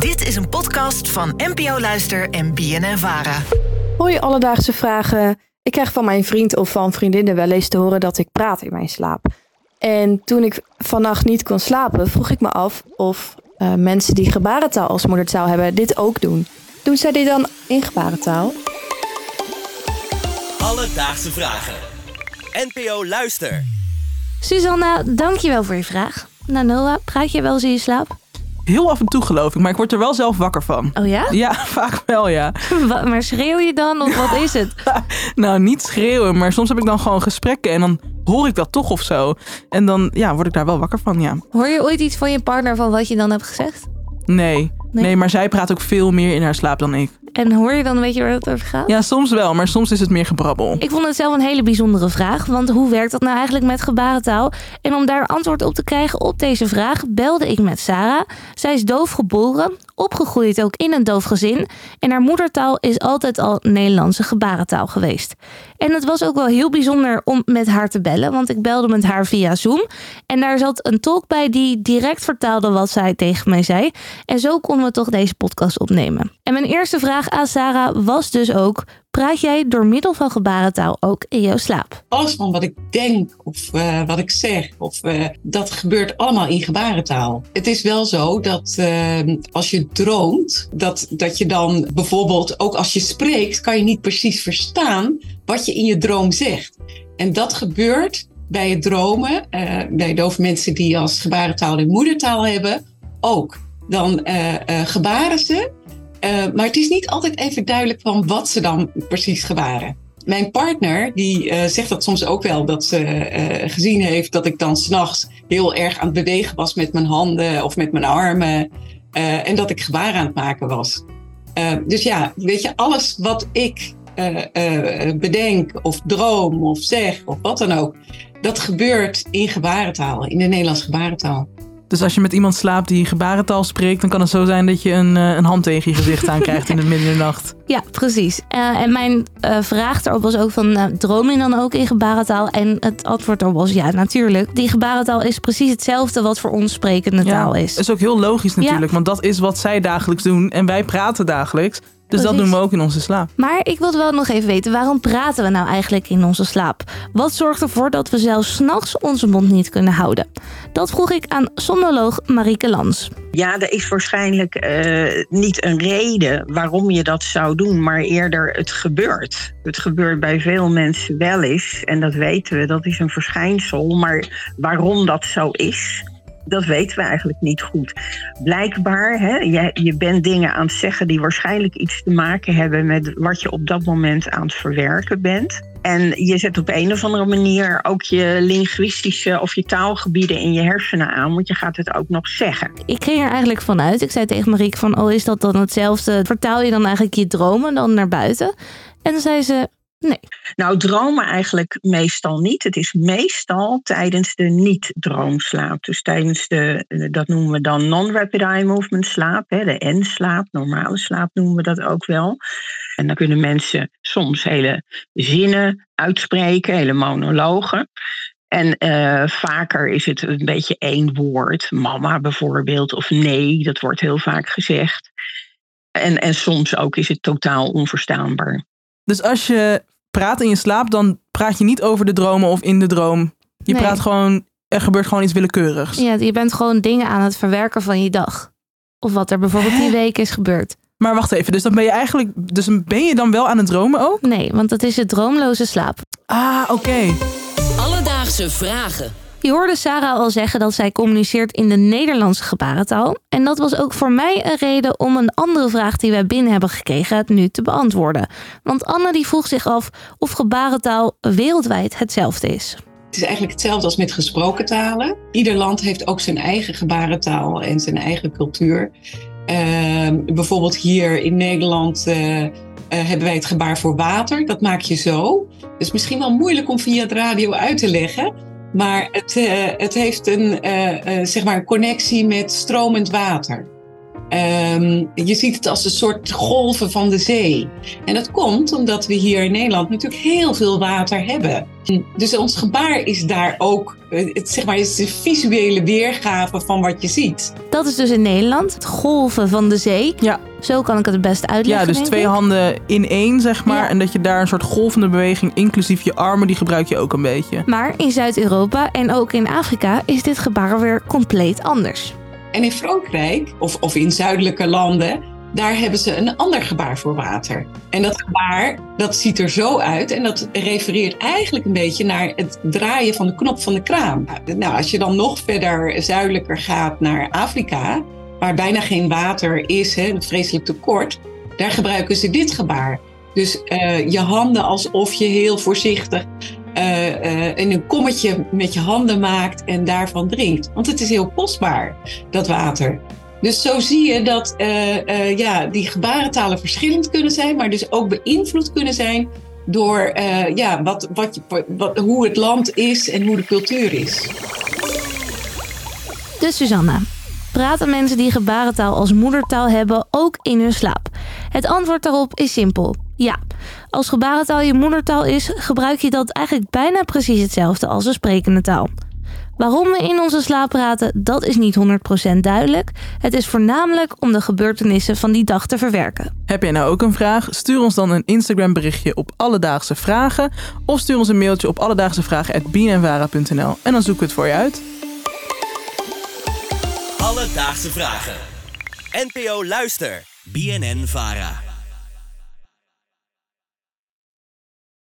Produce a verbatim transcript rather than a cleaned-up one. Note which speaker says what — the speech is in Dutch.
Speaker 1: Dit is een podcast van N P O Luister en B N N Vara.
Speaker 2: Hoi alledaagse vragen. Ik krijg van mijn vriend of van vriendinnen wel eens te horen dat ik praat in mijn slaap. En toen ik vannacht niet kon slapen, vroeg ik me af of uh, mensen die gebarentaal als moedertaal hebben dit ook doen. Doen zij dit dan in gebarentaal?
Speaker 3: Alledaagse vragen. N P O Luister.
Speaker 4: Susanna, dankjewel voor je vraag. Nou Noah, praat jij wel eens in je slaap?
Speaker 5: Heel af en toe geloof ik, maar ik word er wel zelf wakker van.
Speaker 4: Oh ja?
Speaker 5: Ja, vaak wel, ja.
Speaker 4: Maar schreeuw je dan of wat is het?
Speaker 5: Nou, niet schreeuwen, maar soms heb ik dan gewoon gesprekken en dan hoor ik dat toch of zo. En dan ja, word ik daar wel wakker van, ja.
Speaker 4: Hoor je ooit iets van je partner van wat je dan hebt gezegd?
Speaker 5: Nee, nee, nee maar zij praat ook veel meer in haar slaap dan ik.
Speaker 4: En hoor je dan een beetje waar het over gaat?
Speaker 5: Ja, soms wel, maar soms is het meer gebrabbel.
Speaker 4: Ik vond het zelf een hele bijzondere vraag, want hoe werkt dat nou eigenlijk met gebarentaal? En om daar antwoord op te krijgen op deze vraag belde ik met Sarah. Zij is doof geboren, opgegroeid ook in een doof gezin. En haar moedertaal is altijd al Nederlandse gebarentaal geweest. En het was ook wel heel bijzonder om met haar te bellen, want ik belde met haar via Zoom. En daar zat een tolk bij die direct vertaalde wat zij tegen mij zei. En zo konden we toch deze podcast opnemen. En mijn eerste vraag aan Sarah was dus ook: praat jij door middel van gebarentaal ook in jouw slaap?
Speaker 6: Alles van wat ik denk of uh, wat ik zeg, of, uh, dat gebeurt allemaal in gebarentaal. Het is wel zo dat uh, als je droomt, dat, dat je dan bijvoorbeeld, ook als je spreekt, kan je niet precies verstaan wat je in je droom zegt. En dat gebeurt bij het dromen, uh, bij dove mensen die als gebarentaal hun moedertaal hebben, ook. Dan uh, uh, gebaren ze. Uh, maar het is niet altijd even duidelijk van wat ze dan precies gebaren. Mijn partner die uh, zegt dat soms ook wel, dat ze uh, gezien heeft dat ik dan 's nachts heel erg aan het bewegen was met mijn handen of met mijn armen. Uh, en dat ik gebaren aan het maken was. Uh, dus ja, weet je, alles wat ik uh, uh, bedenk of droom of zeg of wat dan ook, dat gebeurt in gebarentaal, in de Nederlandse gebarentaal.
Speaker 5: Dus als je met iemand slaapt die gebarentaal spreekt, dan kan het zo zijn dat je een, een hand tegen je gezicht aankrijgt in de middernacht.
Speaker 4: Ja, precies. Uh, en mijn uh, vraag daarop was ook van, uh, droom je dan ook in gebarentaal? En het antwoord daarop was ja, natuurlijk. Die gebarentaal is precies hetzelfde wat voor ons sprekende taal is.
Speaker 5: Ja, is ook heel logisch natuurlijk,
Speaker 4: ja.
Speaker 5: Want dat is wat zij dagelijks doen en wij praten dagelijks. Dus
Speaker 4: Precies.
Speaker 5: Dat doen we ook in onze slaap.
Speaker 4: Maar ik wilde wel nog even weten, waarom praten we nou eigenlijk in onze slaap? Wat zorgt ervoor dat we zelfs 's nachts onze mond niet kunnen houden? Dat vroeg ik aan somnoloog Marieke Lans.
Speaker 7: Ja, er is waarschijnlijk uh, niet een reden waarom je dat zou doen, maar eerder het gebeurt. Het gebeurt bij veel mensen wel eens en dat weten we, dat is een verschijnsel. Maar waarom dat zo is, dat weten we eigenlijk niet goed. Blijkbaar, hè, je, je bent dingen aan het zeggen die waarschijnlijk iets te maken hebben met wat je op dat moment aan het verwerken bent. En je zet op een of andere manier ook je linguïstische of je taalgebieden in je hersenen aan, want je gaat het ook nog zeggen.
Speaker 4: Ik ging er eigenlijk vanuit. Ik zei tegen Marieke van, oh, is dat dan hetzelfde? Vertaal je dan eigenlijk je dromen dan naar buiten? En dan zei ze, nee.
Speaker 7: Nou, dromen eigenlijk meestal niet. Het is meestal tijdens de niet-droomslaap. Dus tijdens de, dat noemen we dan non-rapid eye movement slaap, hè, de N-slaap, normale slaap noemen we dat ook wel. En dan kunnen mensen soms hele zinnen uitspreken, hele monologen. En uh, vaker is het een beetje één woord, mama bijvoorbeeld, of nee, dat wordt heel vaak gezegd. En, en soms ook is het totaal onverstaanbaar.
Speaker 5: Dus als je praat in je slaap, dan praat je niet over de dromen of in de droom. Je
Speaker 4: nee.
Speaker 5: praat gewoon, er gebeurt gewoon iets willekeurigs.
Speaker 4: Ja, je bent gewoon dingen aan het verwerken van je dag. Of wat er bijvoorbeeld die week is gebeurd.
Speaker 5: Maar wacht even, dus dan ben je eigenlijk, dus ben je dan wel aan het dromen ook?
Speaker 4: Nee, want dat is het droomloze slaap.
Speaker 5: Ah, oké. Okay.
Speaker 3: Alledaagse vragen.
Speaker 4: Je hoorde Sarah al zeggen dat zij communiceert in de Nederlandse gebarentaal. En dat was ook voor mij een reden om een andere vraag die wij binnen hebben gekregen het nu te beantwoorden. Want Anne die vroeg zich af of gebarentaal wereldwijd hetzelfde is.
Speaker 6: Het is eigenlijk hetzelfde als met gesproken talen. Ieder land heeft ook zijn eigen gebarentaal en zijn eigen cultuur. Uh, bijvoorbeeld hier in Nederland uh, uh, hebben wij het gebaar voor water. Dat maak je zo. Het is misschien wel moeilijk om via het radio uit te leggen. Maar het, uh, het heeft een, uh, uh, zeg maar een connectie met stromend water. Um, je ziet het als een soort golven van de zee. En dat komt omdat we hier in Nederland natuurlijk heel veel water hebben. Dus ons gebaar is daar ook, het, zeg maar, is de visuele weergave van wat je ziet.
Speaker 4: Dat is dus in Nederland, het golven van de zee.
Speaker 5: Ja.
Speaker 4: Zo kan ik het het beste uitleggen.
Speaker 5: Ja, dus twee
Speaker 4: ik.
Speaker 5: handen in één, zeg maar.
Speaker 4: Ja.
Speaker 5: En dat je daar een soort golvende beweging, inclusief je armen, die gebruik je ook een beetje.
Speaker 4: Maar in Zuid-Europa en ook in Afrika is dit gebaar weer compleet anders.
Speaker 6: En in Frankrijk, of, of in zuidelijke landen, daar hebben ze een ander gebaar voor water. En dat gebaar, dat ziet er zo uit en dat refereert eigenlijk een beetje naar het draaien van de knop van de kraan. Nou, als je dan nog verder zuidelijker gaat naar Afrika, waar bijna geen water is, hè, een vreselijk tekort, daar gebruiken ze dit gebaar. Dus uh, je handen alsof je heel voorzichtig uh, uh, in een kommetje met je handen maakt en daarvan drinkt. Want het is heel kostbaar, dat water. Dus zo zie je dat uh, uh, ja, die gebarentalen verschillend kunnen zijn, maar dus ook beïnvloed kunnen zijn door uh, ja, wat, wat je, wat, hoe het land is en hoe de cultuur is.
Speaker 4: Dus Susanna, praten mensen die gebarentaal als moedertaal hebben ook in hun slaap? Het antwoord daarop is simpel. Ja, als gebarentaal je moedertaal is, gebruik je dat eigenlijk bijna precies hetzelfde als een sprekende taal. Waarom we in onze slaap praten, dat is niet honderd procent duidelijk. Het is voornamelijk om de gebeurtenissen van die dag te verwerken.
Speaker 5: Heb jij nou ook een vraag? Stuur ons dan een Instagram berichtje op Alledaagse Vragen. Of stuur ons een mailtje op alledaagsevragen at b n n vara punt n l. En dan zoeken we het voor je uit.
Speaker 3: Alledaagse Vragen. N P O Luister. B N N Vara.